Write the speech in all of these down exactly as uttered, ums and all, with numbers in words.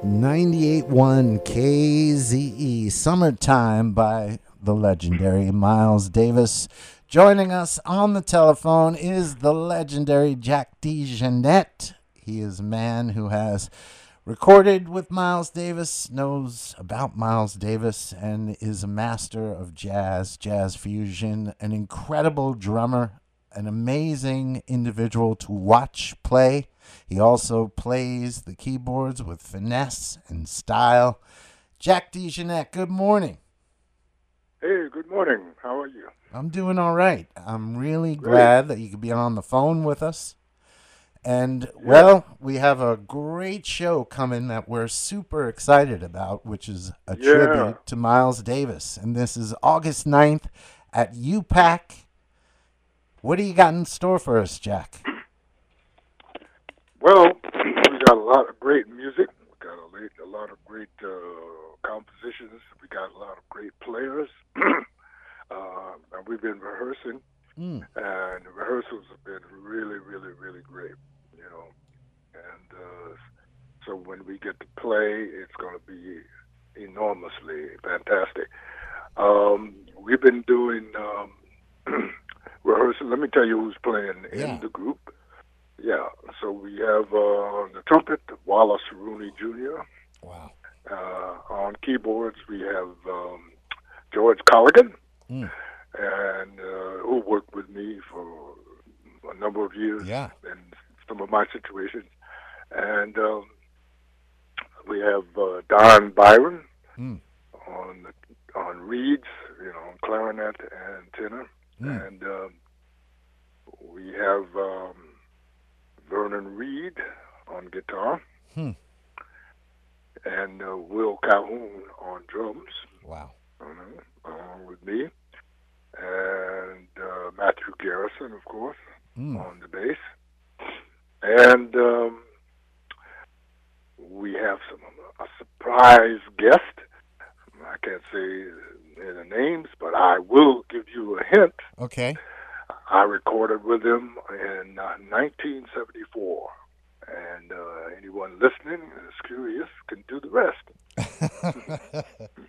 ninety-eight point one K Z E, Summertime by the legendary Miles Davis. Joining us on the telephone is the legendary Jack DeJohnette. He is a man who has recorded with Miles Davis, knows about Miles Davis, and is a master of jazz, jazz fusion, an incredible drummer, an amazing individual to watch play. He also plays the keyboards with finesse and style. Jack DeJohnette, good morning. Hey, good morning. How are you? I'm doing all right. I'm really Great. glad that you could be on the phone with us. And, Yeah. well, we have a great show coming that we're super excited about, which is a Yeah. tribute to Miles Davis. And this is August ninth at U PAC. What do you got in store for us, Jack? Well, we got a lot of great music. We got a, late, a lot of great uh, compositions. We got a lot of great players. uh, and we've been rehearsing, Mm. and the rehearsals have been really, really, really great. You know, and uh, so when we get to play, it's going to be enormously fantastic. Um, we've been doing um, rehearsal. Let me tell you who's playing Yeah. in the group. Yeah, so we have uh, on the trumpet, Wallace Rooney Junior Wow. Uh, on keyboards, we have um, George Colligan, Mm. and uh, who worked with me for a number of years Yeah. in some of my situations. And um, we have uh, Don Byron Mm. on the, on reeds, you know, on clarinet and tenor. Mm. And um, we have um, Vernon Reed on guitar, Hmm. and uh, Will Calhoun on drums, Wow. uh, along with me, and uh, Matthew Garrison, of course, Mm. on the bass. And um, we have some a surprise guest. I can't say the names, but I will give you a hint. Okay. I recorded with him in uh, nineteen seventy-four, and uh, anyone listening is curious can do the rest.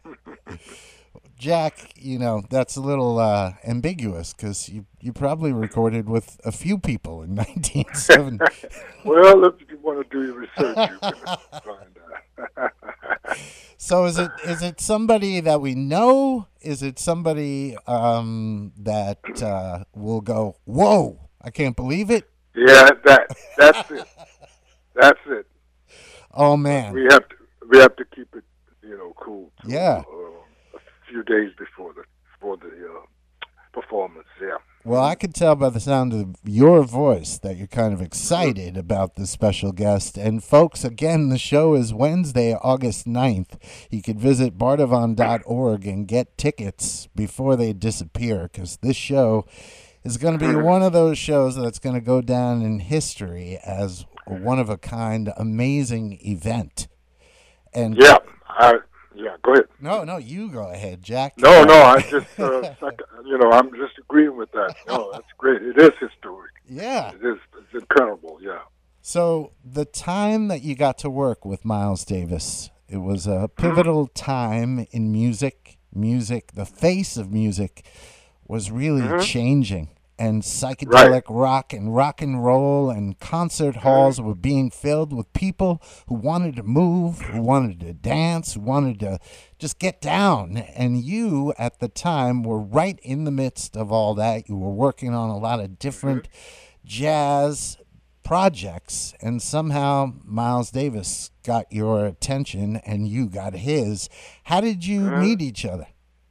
Jack, you know, that's a little uh, ambiguous because you, you probably recorded with a few people in nineteen seventy. Well, if you want to do your research, you can find out. So is it is it somebody that we know? Is it somebody um, that uh, will go, whoa, I can't believe it? Yeah, that that's it. That's it. Oh, man. We have to we have to keep it, you know, cool. To, Yeah. Uh, a few days before the before the uh, performance. Yeah. Well, I could tell by the sound of your voice that you're kind of excited about this special guest. And, folks, again, the show is Wednesday, August ninth. You could visit bardavon dot org and get tickets before they disappear, because this show is going to be one of those shows that's going to go down in history as a one-of-a-kind, amazing event. And Yeah. I, yeah. Go ahead. No, no, you go ahead, Jack. No, no. I just uh, second, you know I'm just agreeing with that. No, that's great. It is historic. Yeah. It is. It's incredible. Yeah. So the time that you got to work with Miles Davis, it was a pivotal time in music. Music, the face of music, was really Mhm. changing. And psychedelic rock and rock and roll and concert halls were being filled with people who wanted to move, who wanted to dance, who wanted to just get down. And you, at the time, were right in the midst of all that. You were working on a lot of different jazz projects, and somehow Miles Davis got your attention and you got his. How did you Mhm. meet each other?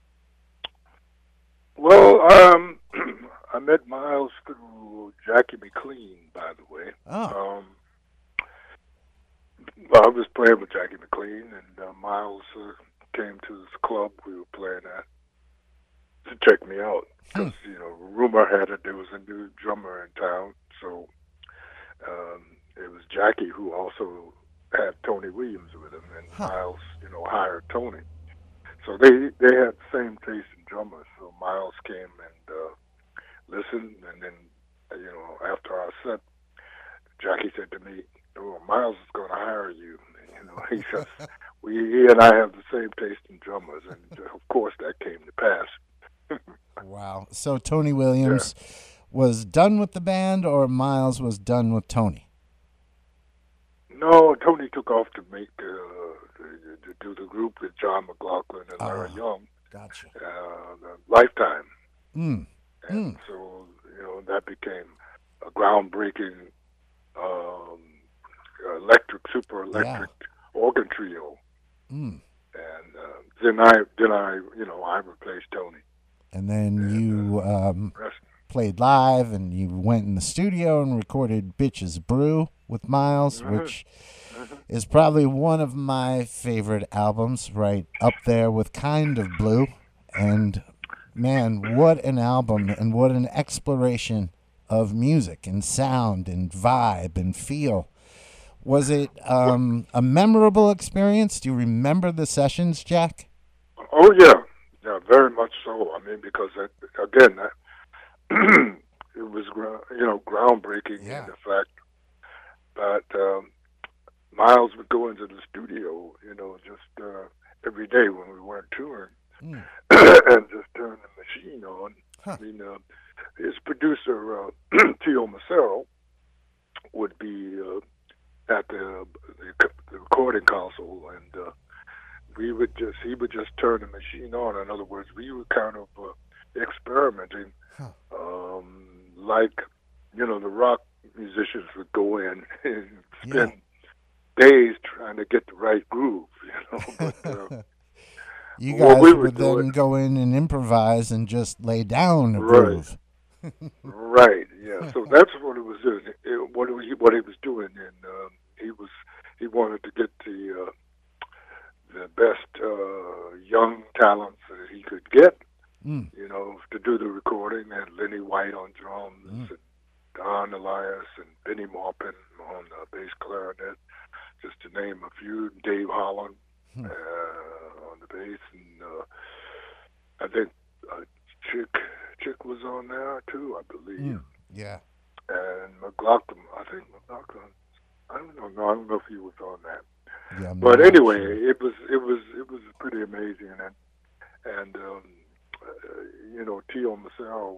Well, um, I met Miles through Jackie McLean, by the way. Oh, Um, well, I was playing with Jackie McLean, and uh, Miles uh, came to this club we were playing at to check me out because you know rumor had it there was a new drummer in town. So um, it was Jackie who also had Tony Williams with him, and Huh. Miles, you know, hired Tony. So they they had the same taste in drummers. So Miles came and uh, listened, and then uh, you know after our set, Jackie said to me, "Oh, Miles is going to hire you." You know, he says, we, he and I have the same taste in drummers, and of course that came to pass. Wow. So Tony Williams Yeah. was done with the band, or Miles was done with Tony? No, Tony took off to make uh, to, to do the group with John McLaughlin and Larry Oh, Young, gotcha. uh, the Lifetime, Mm. and Mm. so you know that became a groundbreaking um, electric, super electric organ trio. Mm. And uh, then I, then I, you know, I replaced Tony. And then And, you um, rest, played live, and you went in the studio and recorded Bitches Brew with Miles, Mhm. which is probably one of my favorite albums, right up there with Kind of Blue. And man, what an album, and what an exploration of music and sound and vibe and feel. Was it um, a memorable experience? Do you remember the sessions, Jack? oh yeah, yeah, very much so. I mean, because that, again, that, it was gra- you know groundbreaking Yeah. in the fact that um, Miles would go into the studio, you know, just uh, every day when we weren't touring, Mm. and just turn the machine on. Huh. I mean, uh, his producer uh, Tio Macero would be uh, at the, the the recording console, and uh, we would just he would just turn the machine on. In other words, we were kind of uh, experimenting, Huh. um, like you know the rock musicians would go in and spend days trying to get the right groove, you know. But, uh, You what guys we were would then doing- go in and improvise and just lay down a Right. groove. Right. Yeah. So that's what it was doing. It, what he what he was doing, and um, he was he wanted to get the uh, the best uh, young talents that he could get, Mm. you know, to do the recording. And Lenny White on drums, Mm. and Don Elias, and Benny Maupin on uh, bass clarinet, just to name a few. Dave Holland Hmm. uh, on the bass, and uh, I think uh, Chick Chick was on there too, I believe. Mm. Yeah. And McLaughlin, I think McLaughlin, I don't know, no, I don't know if he was on that. Yeah. I'm But not anyway, sure. it was it was it was pretty amazing, and and um, uh, you know, Tio Macero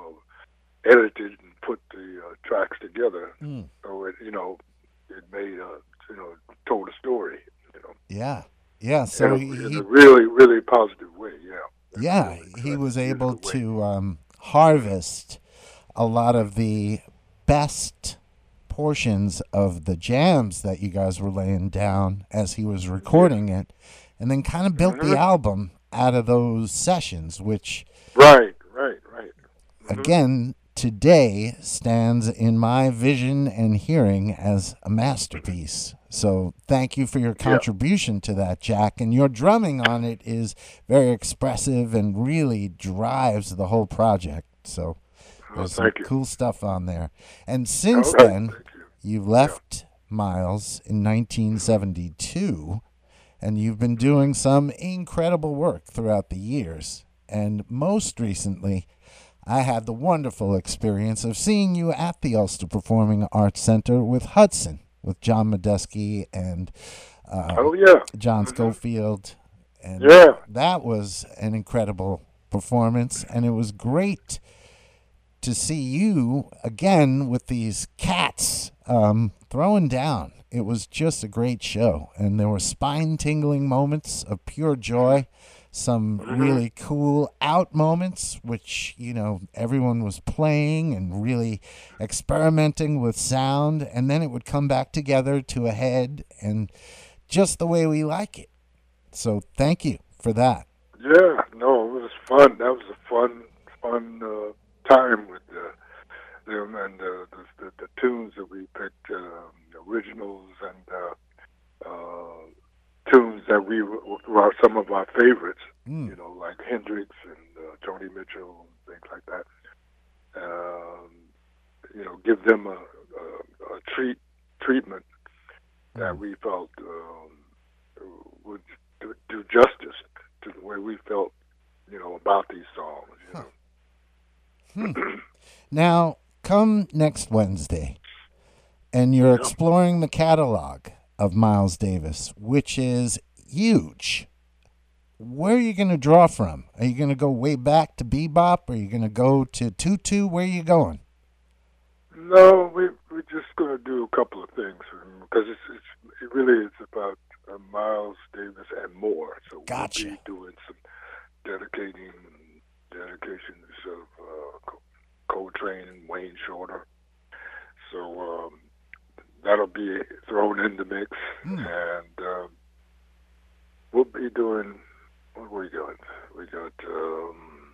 uh, edited and put the uh, tracks together, Mm. so it you know it made a you know told a story, you know, Yeah. Yeah. So in, he, a, in he a really really positive way, yeah. yeah, Really he was musical able way. to um, harvest a lot of the best portions of the jams that you guys were laying down as he was recording it, and then kind of built Mhm. the album out of those sessions, which Right, right, right. Mhm. again today stands in my vision and hearing as a masterpiece. So thank you for your contribution to that, Jack. And your drumming on it is very expressive and really drives the whole project. So Oh, there's some thank you. cool stuff on there. And since Okay, then, thank you. you left Miles in nineteen seventy-two, and you've been doing some incredible work throughout the years. And most recently, I had the wonderful experience of seeing you at the Ulster Performing Arts Center with Hudson, with John Medeski and uh, Oh yeah. John Mhm. Schofield. And Yeah. that was an incredible performance, and it was great to see you again with these cats um, throwing down. It was just a great show, and there were spine-tingling moments of pure joy, some really cool out moments, which, you know, everyone was playing and really experimenting with sound, and then it would come back together to a head, and just the way we like it. So thank you for that. Yeah, no, it was fun. That was a fun, fun uh, time with uh, them and uh, the, the the tunes that we picked, um, originals and uh, uh, tunes that we were some of our favorites. Mm. You know, like Hendrix and uh, Joni Mitchell and things like that. Um, you know, give them a, a, a treat treatment that Mm. we felt um, would do, do justice to the way we felt, you know, about these songs. You Huh. know. Now, come next Wednesday, and you're Yep. exploring the catalog. of Miles Davis, which is huge. Where are you going to draw from? Are you going to go way back to bebop? Are you going to go to tutu? Where are you going? No, we we're just going to do a couple of things because it's, it's it really is about uh, Miles Davis and more. So Gotcha. we'll be doing some dedicating dedications of uh, Coltrane and Wayne Shorter. So um, that'll be thrown in the mix, Mm. and um, we'll be doing. What we got? We got, um,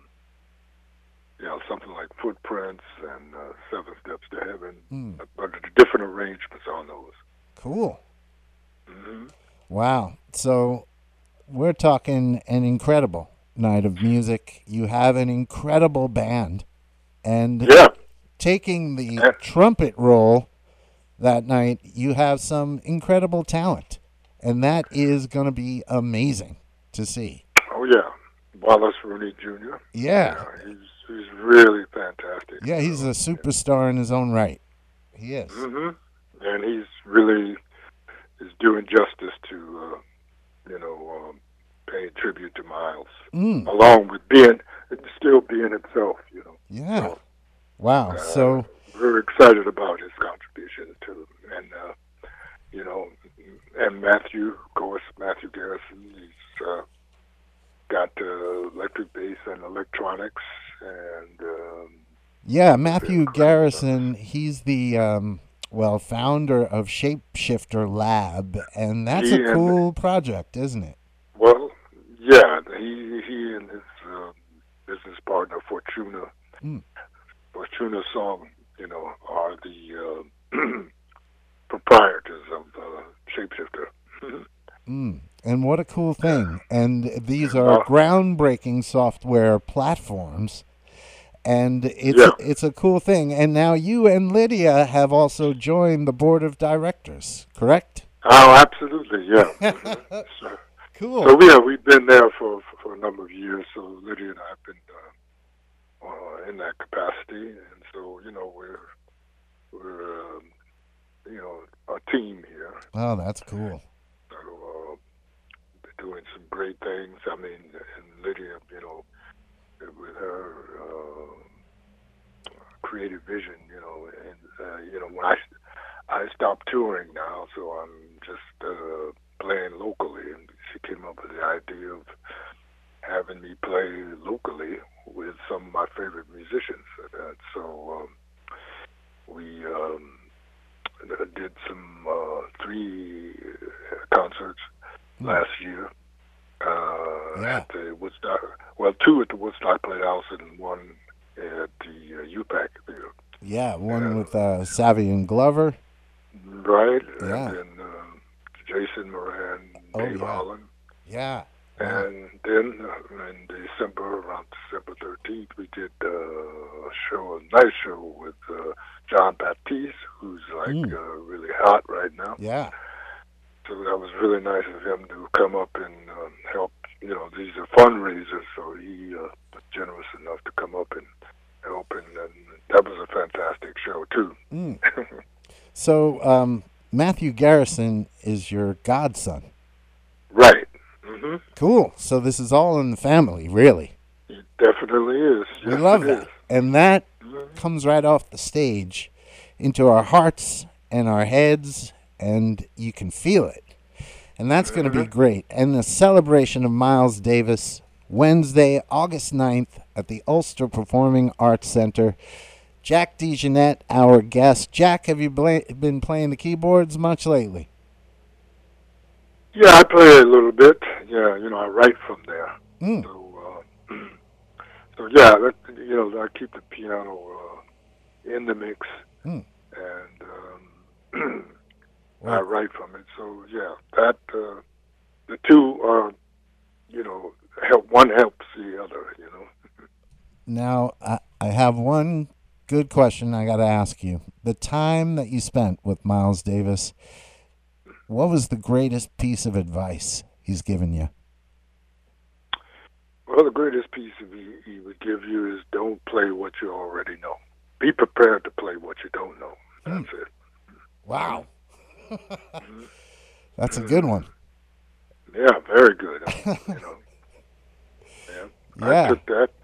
you know, something like Footprints and uh, Seven Steps to Heaven, Mm. but the different arrangements on those. Cool. Mm-hmm. Wow. So we're talking an incredible night of music. You have an incredible band. And Yeah. taking the Yeah. trumpet role that night, you have some incredible talent. And that is going to be amazing to see. Oh, yeah. Wallace Rooney Junior Yeah. Yeah, he's, he's really fantastic. Yeah, he's a superstar in his own right. He is. Mm-hmm. And he's really is doing justice to, uh, you know, um, paying tribute to Miles, Mm. along with being, still being himself, you know. Yeah. So, Wow. uh, So, we're excited about his contribution to, and, uh, you know, and Matthew, of course, Matthew Garrison, he's uh, got uh, electric bass and electronics, and um, yeah, Matthew incredible Garrison, he's the, um, well, founder of Shapeshifter Lab. And that's He a and- cool project, isn't it? well, yeah, he he and his uh, business partner Fortuna, Mm. Fortuna Song, you know, are the uh, proprietors of uh, Shapeshifter. Mm. And what a cool thing. And these Yeah. are groundbreaking software platforms. And it's Yeah. it's a cool thing. And now you and Lydia have also joined the board of directors, correct? Oh, absolutely, yeah. Mhm. So, Cool. so yeah, we've been there for for a number of years. So Lydia and I have been uh, uh, in that capacity, and so you know we're we're um, you know a team here. Oh, that's cool. So uh, they're doing some great things. I mean, and Lydia, you know, with her uh, creative vision, you know, and uh, you know when I I stopped touring now, so I'm just uh, playing locally, and she came up with the idea of having me play locally with some of my favorite musicians. And so um, we um, did some uh, three concerts last year uh, Yeah. at the Woodstock. Well, two at the Woodstock Playhouse and one at the uh, U PAC Theater. Yeah, one Yeah. with uh, Savvy and Glover. Right, Yeah. and then um, Jason Moran, Oh, Dave yeah. Holland. Yeah. Wow. And then uh, in December, around December thirteenth, we did uh, a show, a nice show with uh, John Baptiste, who's like Mm. uh, really hot right now. Yeah. So that was really nice of him to come up and um, help. You know, these are fundraisers, so he uh, was generous enough to come up and help, and, and that was a fantastic show too. Mm. So, um, Matthew Garrison is your godson. Right. hmm Cool. So this is all in the family, really. It definitely is. We Yes, love it that. is. And that Mhm. comes right off the stage into our hearts and our heads, and you can feel it. And that's going to be Mhm. great. And the celebration of Miles Davis, Wednesday, August ninth, at the Ulster Performing Arts Center. Jack DeJohnette, our guest. Jack, have you bla- been playing the keyboards much lately? Yeah, I play a little bit. Yeah, you know, I write from there. Mm. So, uh, so yeah, that, you know, I keep the piano uh, in the mix, Mm. and um, I Well, write from it. So yeah, that uh, the two are, you know, help. One helps the other. You know. now, I, I have one good question I got to ask you. The time that you spent with Miles Davis, what was the greatest piece of advice he's given you? Well, the greatest piece of he, he would give you is don't play what you already know. Be prepared to play what you don't know. That's it. Wow. That's a good one. Yeah, very good. Uh, you know, yeah, I Yeah, took that.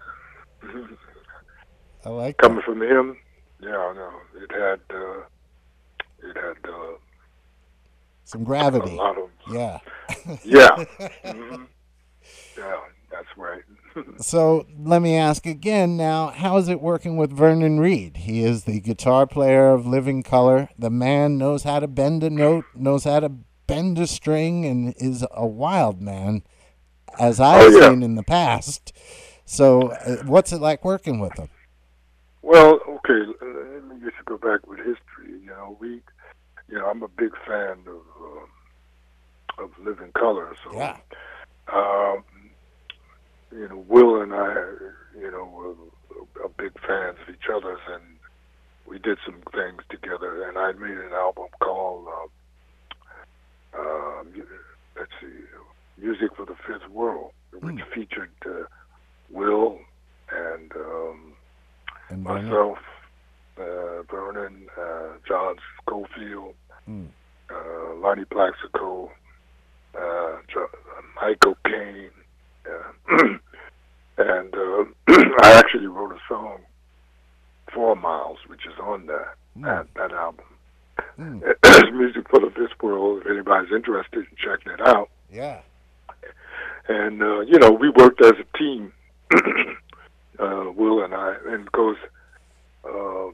I like that. Coming from him, yeah, no, it had uh, it had uh, Some a gravity. lot of Yeah. yeah, hmm yeah, that's right. So let me ask again now, how is it working with Vernon Reid? He is the guitar player of Living Color. The man knows how to bend a note, knows how to bend a string, and is a wild man, as Oh I've yeah. seen in the past. So, uh, what's it like working with him? Well, okay, let me just go back with history. You know, we, you know, I'm a big fan of um, of Living Color, so Yeah. um, you know, Will and I, you know, were, are big fans of each other's, and we did some things together. And I made an album called, uh, uh, let's see, Music for the Fifth World, which Mm. featured uh, Will and um, And Vernon? myself, uh, Vernon, uh, John Schofield, Mm. uh, Lonnie Plaxico, uh, jo- Michael Caine. Uh, and uh, I actually wrote a song, Four Miles, which is on that Mm. that, that album. Mm. It's Music for the Fifth World, if anybody's interested in checking it out. Yeah. And, uh, you know, we worked as a team, uh, Will and I, and of course, um,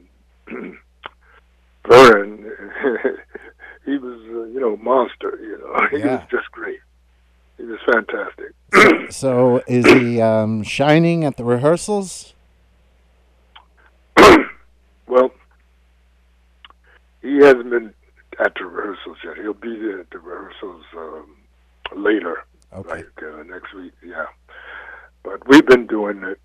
Vern, he was, uh, you know, monster, you know. He Yeah. was just great. He was fantastic. So, so is he um, shining at the rehearsals? Well, he hasn't been at the rehearsals yet. He'll be there at the rehearsals um, later, Okay. like uh, next week, yeah. But we've been doing it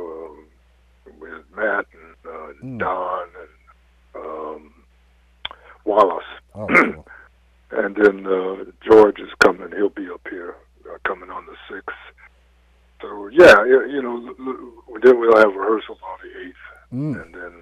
uh, with Matt and uh, Mm. Don and um, Wallace. Oh, cool. And then uh, George is coming. He'll be up here, uh, coming on the sixth. So, yeah, you you know, l- l- then we'll have rehearsals on the eighth. Mm. And then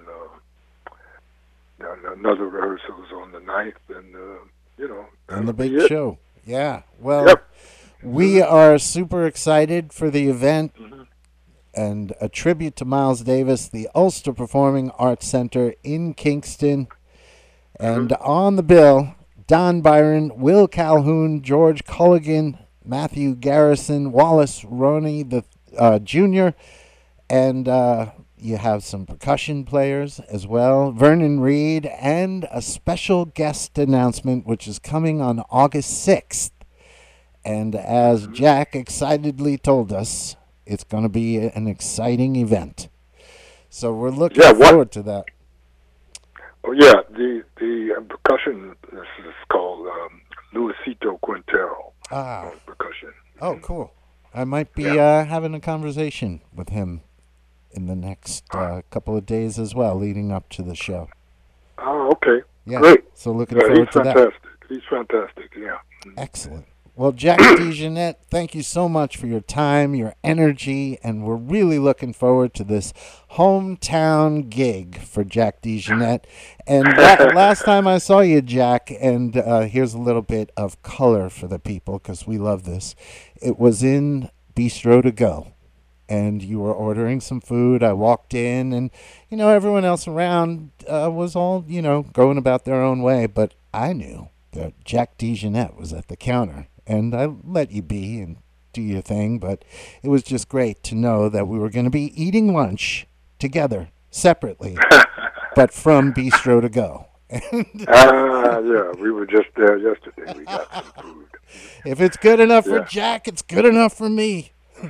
uh, and another rehearsals on the ninth. And, uh, you know, And the that'll be big it. show. Yeah. Well, Yep. we are super excited for the event hmm and a tribute to Miles Davis, the Ulster Performing Arts Center in Kingston. And on the bill, Don Byron, Will Calhoun, George Culligan, Matthew Garrison, Wallace Roney the uh, Junior, and uh, you have some percussion players as well, Vernon Reid, and a special guest announcement which is coming on August sixth. And as Jack excitedly told us, it's going to be an exciting event. So we're looking Yeah, what- forward to that. Oh, yeah, the, the uh, percussion, this is called um, Luisito Quintero Ah, on percussion. oh, cool. I might be Yeah. uh, having a conversation with him in the next uh, couple of days as well, leading up to the show. Oh, okay. Yeah. Great. So looking Yeah, forward he's to that. fantastic. He's fantastic, yeah. Excellent. Well, Jack DeJeanette, thank you so much for your time, your energy, and we're really looking forward to this hometown gig for Jack DeJeanette. And la- last time I saw you, Jack, and uh, here's a little bit of color for the people because we love this. It was in Bistro to Go, and you were ordering some food. I walked in, and, you know, everyone else around uh, was all, you know, going about their own way, but I knew that Jack DeJeanette was at the counter. And I let you be and do your thing, but it was just great to know that we were going to be eating lunch together, separately, but from Bistro to Go. Ah, yeah, we were just there yesterday. We got some food. If it's good enough for Yeah. Jack, it's good enough for me.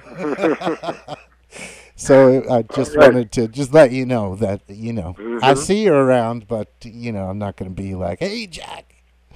So I just All right. wanted to just let you know that, you know, I Mhm. see you around, but, you know, I'm not going to be like, hey, Jack.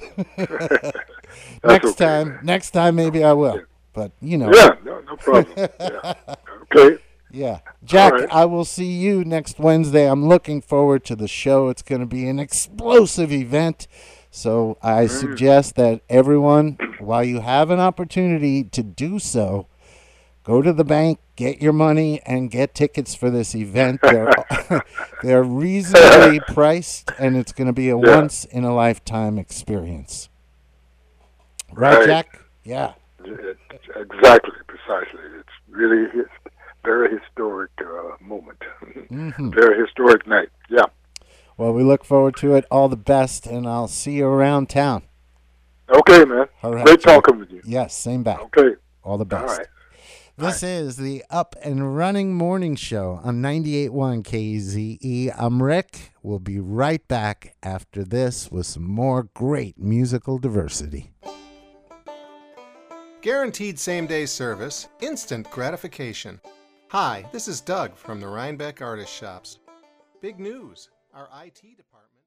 That's next okay, time, man. next time maybe I will. Yeah. But, you know. Yeah, no, no problem. Yeah. Okay. Yeah. Jack, All right. I will see you next Wednesday. I'm looking forward to the show. It's going to be an explosive event. So I Mm. suggest that everyone, while you have an opportunity to do so, go to the bank, get your money, and get tickets for this event. They're, they're reasonably priced, and it's going to be a Yeah. once-in-a-lifetime experience. Right, Right. Jack? Yeah. It, exactly, precisely. It's really his, very historic uh, moment. hmm Very historic night. Yeah. Well, we look forward to it. All the best, and I'll see you around town. Okay, man. All right, Great Jack. talking with you. Yes, same back. Okay. All the All best. right. This is the Up and Running Morning Show on ninety-eight point one K Z E. I'm Rick. We'll be right back after this with some more great musical diversity. Guaranteed same-day service, instant gratification. Hi, this is Doug from the Rhinebeck Artist Shops. Big news, our I T department...